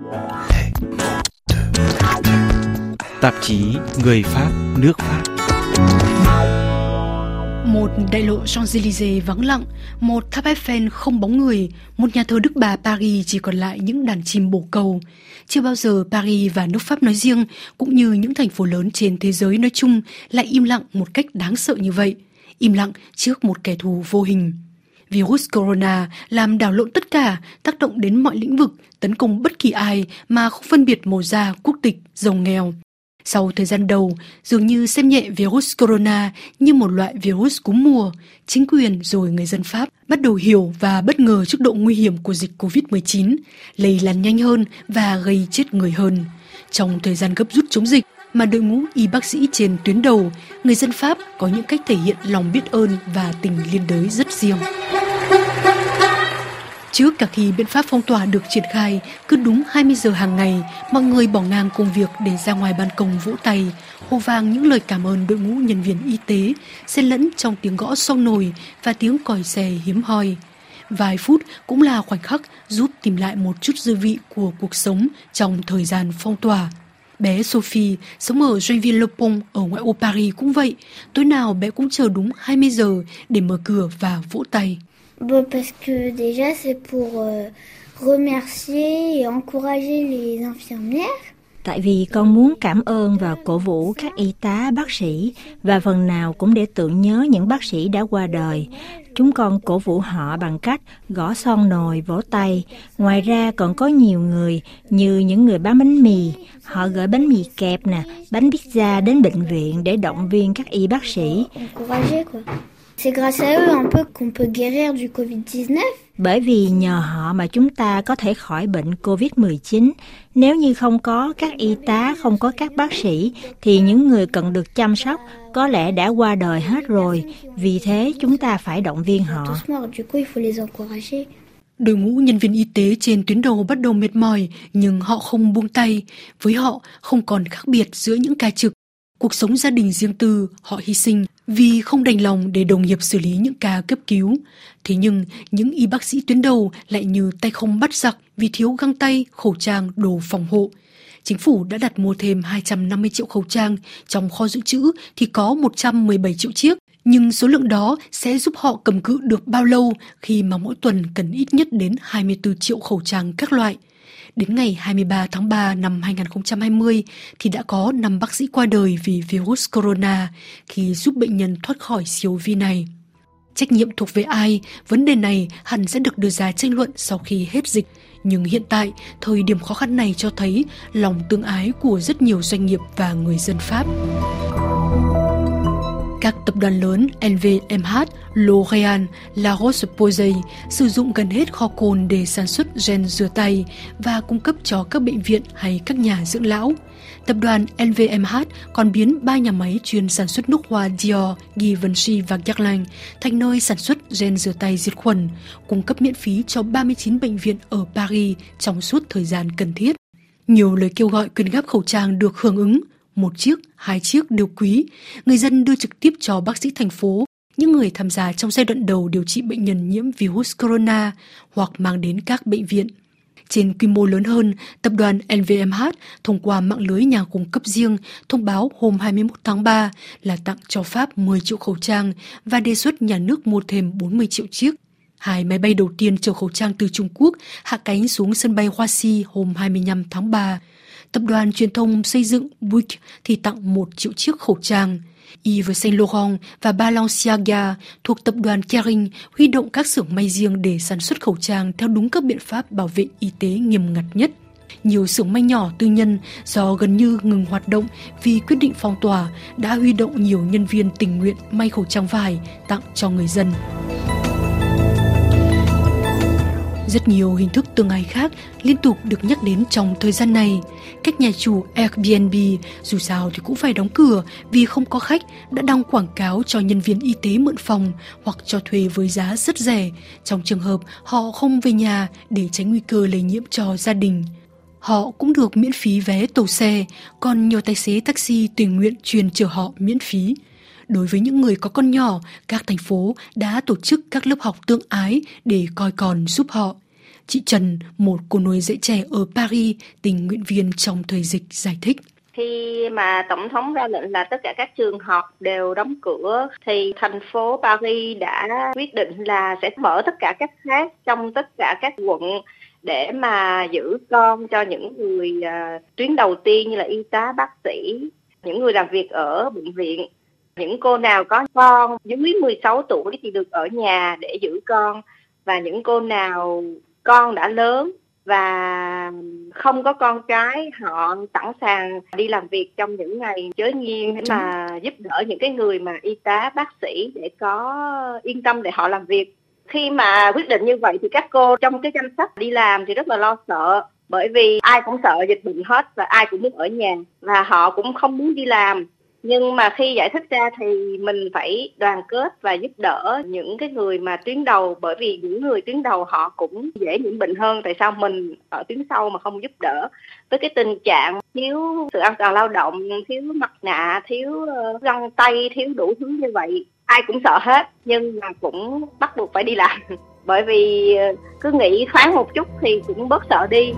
Tạp chí Người Pháp, nước Pháp. Một đại lộ Champs-Élysées vắng lặng, một tháp Eiffel không bóng người, một nhà thờ Đức Bà Paris chỉ còn lại những đàn chim bồ câu. Chưa bao giờ Paris và nước Pháp nói riêng, cũng như những thành phố lớn trên thế giới nói chung, lại im lặng một cách đáng sợ như vậy. Im lặng trước một kẻ thù vô hình. Virus corona làm đảo lộn tất cả, tác động đến mọi lĩnh vực, tấn công bất kỳ ai mà không phân biệt màu da, quốc tịch, giàu nghèo. Sau thời gian đầu, dường như xem nhẹ virus corona như một loại virus cúm mùa, chính quyền rồi người dân Pháp bắt đầu hiểu và bất ngờ trước độ nguy hiểm của dịch Covid-19, lây lan nhanh hơn và gây chết người hơn. Trong thời gian gấp rút chống dịch, mà đội ngũ y bác sĩ trên tuyến đầu, người dân Pháp có những cách thể hiện lòng biết ơn và tình liên đới rất riêng. Trước cả khi biện pháp phong tỏa được triển khai, cứ đúng 20 giờ hàng ngày, mọi người bỏ ngang công việc để ra ngoài ban công vỗ tay, hô vang những lời cảm ơn đội ngũ nhân viên y tế, xen lẫn trong tiếng gõ song nồi và tiếng còi xe hiếm hoi. Vài phút cũng là khoảnh khắc giúp tìm lại một chút dư vị của cuộc sống trong thời gian phong tỏa. Bé Sophie, sống ở Joinville-le-Pont ở ngoại ô Paris cũng vậy. Tối nào bé cũng chờ đúng 20 giờ để mở cửa và vỗ tay. Bon, parce que déjà c'est pour remercier et encourager les infirmières. Tại vì con muốn cảm ơn và cổ vũ các y tá, bác sĩ và phần nào cũng để tưởng nhớ những bác sĩ đã qua đời. Chúng con cổ vũ họ bằng cách gõ son nồi, vỗ tay. Ngoài ra còn có nhiều người như những người bán bánh mì. Họ gửi bánh mì kẹp nè, bánh pizza đến bệnh viện để động viên các y bác sĩ. C'est grâce à eux un peu qu'on peut guérir du Covid-19. Bởi vì nhờ họ mà chúng ta có thể khỏi bệnh Covid-19. Nếu như không có các y tá, không có các bác sĩ, thì những người cần được chăm sóc có lẽ đã qua đời hết rồi. Vì thế chúng ta phải động viên họ. Đội ngũ nhân viên y tế trên tuyến đầu bắt đầu mệt mỏi, nhưng họ không buông tay. Với họ, không còn khác biệt giữa những ca trực. Cuộc sống gia đình riêng tư, họ hy sinh vì không đành lòng để đồng nghiệp xử lý những ca cấp cứu. Thế nhưng, những y bác sĩ tuyến đầu lại như tay không bắt giặc vì thiếu găng tay, khẩu trang, đồ phòng hộ. Chính phủ đã đặt mua thêm 250 triệu khẩu trang, trong kho dự trữ thì có 117 triệu chiếc. Nhưng số lượng đó sẽ giúp họ cầm cự được bao lâu khi mà mỗi tuần cần ít nhất đến 24 triệu khẩu trang các loại. Đến ngày 23 tháng 3 năm 2020 thì đã có 5 bác sĩ qua đời vì virus corona khi giúp bệnh nhân thoát khỏi siêu vi này. Trách nhiệm thuộc về ai? Vấn đề này hẳn sẽ được đưa ra tranh luận sau khi hết dịch. Nhưng hiện tại, thời điểm khó khăn này cho thấy lòng tương ái của rất nhiều doanh nghiệp và người dân Pháp. Các tập đoàn lớn LVMH, L'Oréal, La Roche-Posay sử dụng gần hết kho cồn để sản xuất gel rửa tay và cung cấp cho các bệnh viện hay các nhà dưỡng lão. Tập đoàn LVMH còn biến 3 nhà máy chuyên sản xuất nước hoa Dior, Givenchy và Guerlain thành nơi sản xuất gel rửa tay diệt khuẩn, cung cấp miễn phí cho 39 bệnh viện ở Paris trong suốt thời gian cần thiết. Nhiều lời kêu gọi quyên góp khẩu trang được hưởng ứng. 1 chiếc, 2 chiếc đều quý. Người dân đưa trực tiếp cho bác sĩ thành phố, những người tham gia trong giai đoạn đầu điều trị bệnh nhân nhiễm virus corona hoặc mang đến các bệnh viện. Trên quy mô lớn hơn, tập đoàn LVMH thông qua mạng lưới nhà cung cấp riêng thông báo hôm 21 tháng 3 là tặng cho Pháp 10 triệu khẩu trang và đề xuất nhà nước mua thêm 40 triệu chiếc. 2 máy bay đầu tiên chở khẩu trang từ Trung Quốc hạ cánh xuống sân bay Roissy hôm 25 tháng 3. Tập đoàn truyền thông xây dựng Bouygues thì tặng 1 triệu chiếc khẩu trang. Yves Saint Laurent và Balenciaga thuộc tập đoàn Kering huy động các xưởng may riêng để sản xuất khẩu trang theo đúng các biện pháp bảo vệ y tế nghiêm ngặt nhất. Nhiều xưởng may nhỏ tư nhân do gần như ngừng hoạt động vì quyết định phong tỏa đã huy động nhiều nhân viên tình nguyện may khẩu trang vải tặng cho người dân. Rất nhiều hình thức tương ái khác liên tục được nhắc đến trong thời gian này. Các nhà chủ Airbnb dù sao thì cũng phải đóng cửa vì không có khách đã đăng quảng cáo cho nhân viên y tế mượn phòng hoặc cho thuê với giá rất rẻ trong trường hợp họ không về nhà để tránh nguy cơ lây nhiễm cho gia đình. Họ cũng được miễn phí vé tàu xe, còn nhiều tài xế taxi tình nguyện chuyên chở họ miễn phí. Đối với những người có con nhỏ, các thành phố đã tổ chức các lớp học tương ái để coi con giúp họ. Chị Trần, một cô nuôi dạy trẻ ở Paris, tình nguyện viên trong thời dịch, giải thích. Khi mà Tổng thống ra lệnh là tất cả các trường học đều đóng cửa, thì thành phố Paris đã quyết định là sẽ mở tất cả các khác trong tất cả các quận để mà giữ con cho những người tuyến đầu tiên như là y tá, bác sĩ, những người làm việc ở bệnh viện. Những cô nào có con dưới 16 tuổi thì được ở nhà để giữ con, và những cô nào con đã lớn và không có con cái, họ sẵn sàng đi làm việc trong những ngày chớ nhiên để mà giúp đỡ những cái người mà y tá, bác sĩ để có yên tâm để họ làm việc. Khi mà quyết định như vậy thì các cô trong cái danh sách đi làm thì rất là lo sợ, bởi vì ai cũng sợ dịch bệnh hết và ai cũng muốn ở nhà và họ cũng không muốn đi làm. Nhưng mà khi giải thích ra thì mình phải đoàn kết và giúp đỡ những cái người mà tuyến đầu, bởi vì những người tuyến đầu họ cũng dễ nhiễm bệnh hơn. Tại sao mình ở tuyến sau mà không giúp đỡ? Với cái tình trạng thiếu sự an toàn lao động, thiếu mặt nạ, thiếu găng tay, thiếu đủ thứ như vậy, ai cũng sợ hết, nhưng mà cũng bắt buộc phải đi làm. Bởi vì cứ nghĩ thoáng một chút thì cũng bớt sợ đi.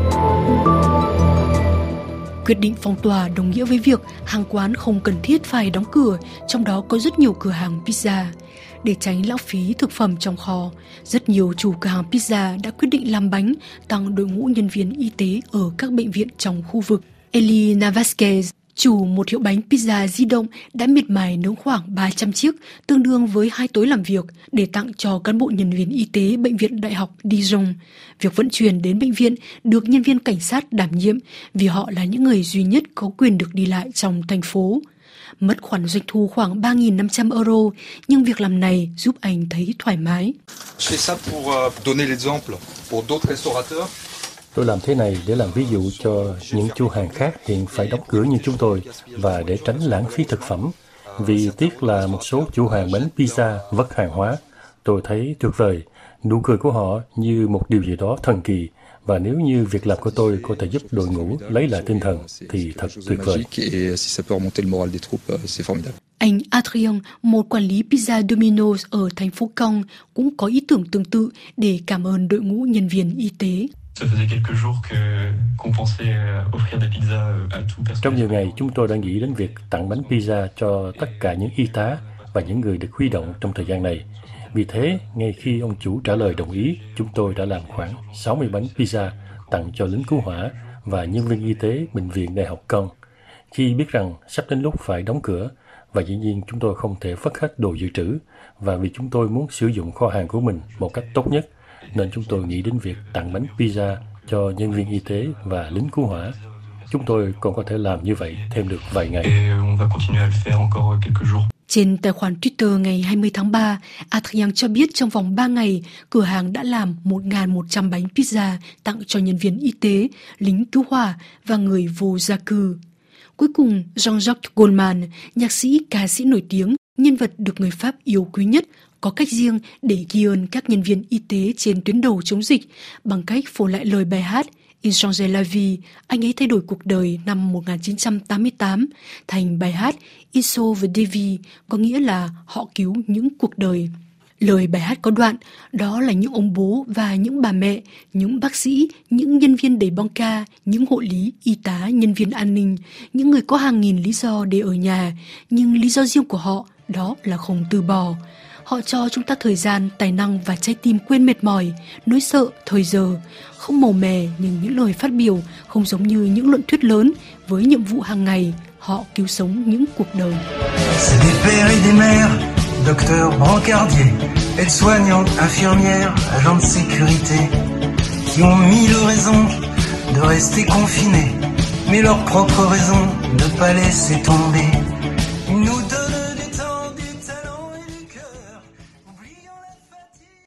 Quyết định phong tỏa đồng nghĩa với việc hàng quán không cần thiết phải đóng cửa, trong đó có rất nhiều cửa hàng pizza. Để tránh lãng phí thực phẩm trong kho, rất nhiều chủ cửa hàng pizza đã quyết định làm bánh, tăng đội ngũ nhân viên y tế ở các bệnh viện trong khu vực. Elena Vasquez, chủ một hiệu bánh pizza di động, đã miệt mài nấu khoảng 300 chiếc, tương đương với 2 tối làm việc, để tặng cho cán bộ nhân viên y tế Bệnh viện Đại học Dijon. Việc vận chuyển đến bệnh viện được nhân viên cảnh sát đảm nhiệm vì họ là những người duy nhất có quyền được đi lại trong thành phố. Mất khoản doanh thu khoảng 3.500 euro, nhưng việc làm này giúp anh thấy thoải mái. Tôi làm thế này để làm ví dụ cho những chủ hàng khác hiện phải đóng cửa như chúng tôi và để tránh lãng phí thực phẩm. Vì tiếc là một số chủ hàng bánh pizza vất hàng hóa. Tôi thấy tuyệt vời, nụ cười của họ như một điều gì đó thần kỳ. Và nếu như việc làm của tôi có thể giúp đội ngũ lấy lại tinh thần thì thật tuyệt vời. Anh Adrien, một quản lý pizza Domino's ở thành phố Caen, cũng có ý tưởng tương tự để cảm ơn đội ngũ nhân viên y tế. Trong nhiều ngày, chúng tôi đã nghĩ đến việc tặng bánh pizza cho tất cả những y tá và những người được huy động trong thời gian này. Vì thế, ngay khi ông chủ trả lời đồng ý, chúng tôi đã làm khoảng 60 bánh pizza tặng cho lính cứu hỏa và nhân viên y tế Bệnh viện Đại học Caen. Khi biết rằng sắp đến lúc phải đóng cửa, và dĩ nhiên chúng tôi không thể vất hết đồ dự trữ, và vì chúng tôi muốn sử dụng kho hàng của mình một cách tốt nhất, nên chúng tôi nghĩ đến việc tặng bánh pizza cho nhân viên y tế và lính cứu hỏa. Chúng tôi còn có thể làm như vậy thêm được vài ngày. Trên tài khoản Twitter ngày 20 tháng 3, Adrien cho biết trong vòng 3 ngày, cửa hàng đã làm 1.100 bánh pizza tặng cho nhân viên y tế, lính cứu hỏa và người vô gia cư. Cuối cùng, Jean-Jacques Goldman, nhạc sĩ, ca sĩ nổi tiếng, nhân vật được người Pháp yêu quý nhất, có cách riêng để ghi ơn các nhân viên y tế trên tuyến đầu chống dịch bằng cách phổ lại lời bài hát Il change la vie, anh ấy thay đổi cuộc đời năm 1988 thành bài hát Il sauve des vies, có nghĩa là họ cứu những cuộc đời. Lời bài hát có đoạn, đó là những ông bố và những bà mẹ, những bác sĩ, những nhân viên đẩy bong ca, những hộ lý, y tá, nhân viên an ninh, những người có hàng nghìn lý do để ở nhà, nhưng lý do riêng của họ đó là không từ bỏ. Họ cho chúng ta thời gian, tài năng và trái tim quên mệt mỏi, nỗi sợ, thời giờ. Không màu mè nhưng những lời phát biểu không giống như những luận thuyết lớn. Với nhiệm vụ hàng ngày, họ cứu sống những cuộc đời. C'est des pères et des mères, docteurs, brancardiers, aides-soignants, infirmières, agents de sécurité, qui ont mille raisons de rester confinés, mais leur propre raison de ne pas laisser tomber.